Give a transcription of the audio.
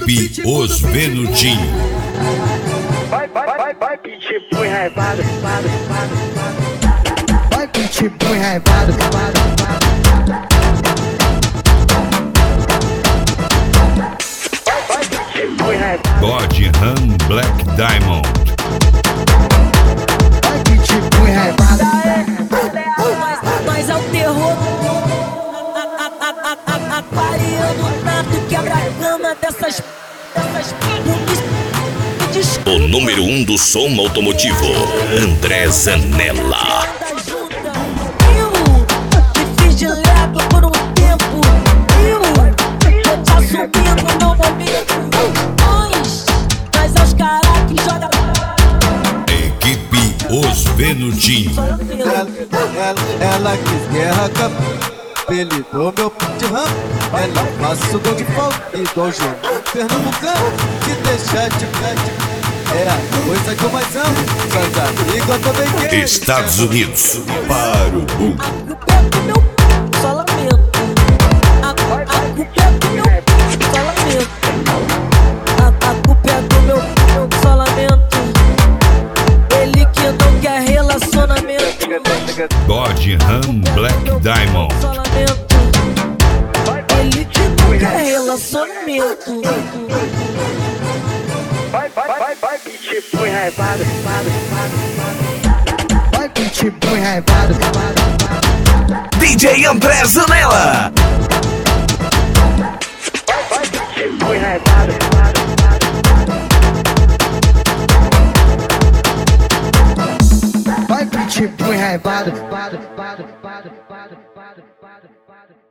Equipe Os Venudinhos. Vai, pitbull enraivado. Vai, pitbull enraivado. Vai, pitbull enraivado. God Ram Black Diamond. Vai, pitbull enraivado. Nós é o terror. Aquariano nato, quebra a cama dessas O número 1 do som automotivo, André Zanella. Eu me fiz de leve por um tempo. Eu tô te assumindo no momento. Nós é os caras que joga. Equipe Os Venudinhos. Ela quis guerra apelidou meu de ram. Ela passa o gol de pau igual João Pernambucano, que deixa de pé. É a coisa que eu mais amo. Santa amiga também quer. Estados Unidos. Para o boom. A culpa é do meu só lamento. A culpa é do meu só lamento. A culpa é do meu só lamento. Ele que não quer relacionamento. God Ram Black Diamond. Só lamento. Ele que não quer relacionamento. Vai, pitbull enraivado. Vai, pitbull enraivado. DJ André Zanella. Vai, pitbull enraivado. Vai, pitbull enraivado.